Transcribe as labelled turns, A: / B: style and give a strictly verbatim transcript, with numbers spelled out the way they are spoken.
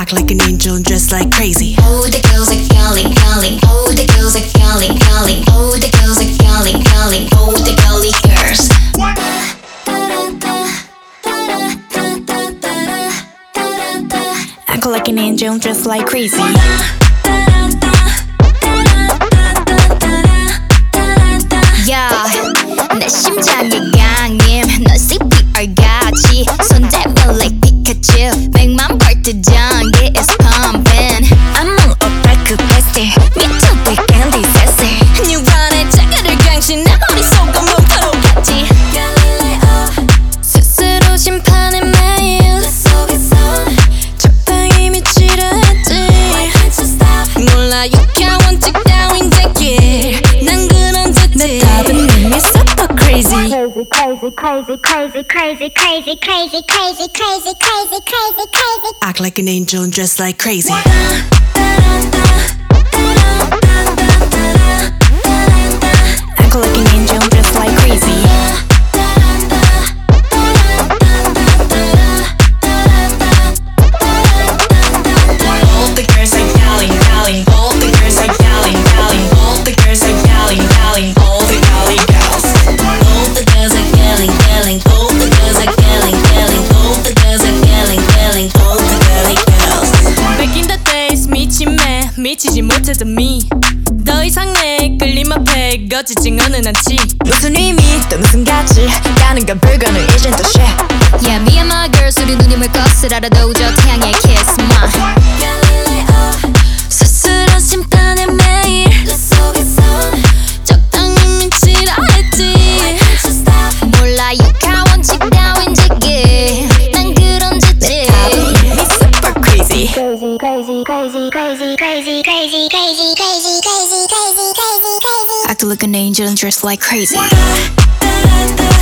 A: Act like an angel and dress like crazy.
B: Oh, the girls are calling, calling. Oh, the girls are calling, calling. Oh, the girls are calling, calling. Oh, the girly girls.
A: Act like an angel and dress like crazy.
B: Yeah, 내 심장의 강림 넌 씨피알 같이 손잡아 like Pikachu 백만 볼트 전기 is pumping.
A: I'm on a dark bestie.
B: 미쳐도 candy sassy 뉴런의 자가를 강신 내 머릿속은 몽타로 같이 갈릴레오 스스로 심판의 매일 내 속에선 적당히 미치려 했지. Why can't you stop? 몰라 유쾌한 원칙 따윈 제길 난 그런 짓들
A: 내 답은 이미 super crazy.
C: Crazy, crazy, crazy, crazy, crazy, crazy, crazy, crazy, crazy, crazy, crazy.
A: Act like an angel and dress like crazy. Act like an angel and dress like crazy.
D: All the girls are yelling, yelling. All the girls are yelling, yelling. All the girls are yelling, yelling. All the girly girls.
B: All the girls are yelling, yelling. All the girls are yelling, yelling. All the girls are yelling, yelling. All the girly girls.
D: Back in the days 미침에 미치지 못했던 me. 더 이상 내 끌림 앞에 거치진 않은 않지.
A: 무슨 의미 또 무슨 가치 가는 건 불가능 이젠 또 shit.
B: Yeah, me and my girls 우리 눈이 멀 것을 알아도 저 태양의 kiss my 갈릴레오 스스로 심판의 매일 내 속에선 적당히 미치라 했지. Why can't you stop? 몰라 유쾌한 원칙 따윈 제길 난 그런 짓들
A: Me super crazy.
C: Crazy, crazy, crazy, crazy, crazy, crazy, crazy, crazy, crazy, crazy, crazy, crazy.
A: Act like an angel and dress like crazy.
B: Da, da, da.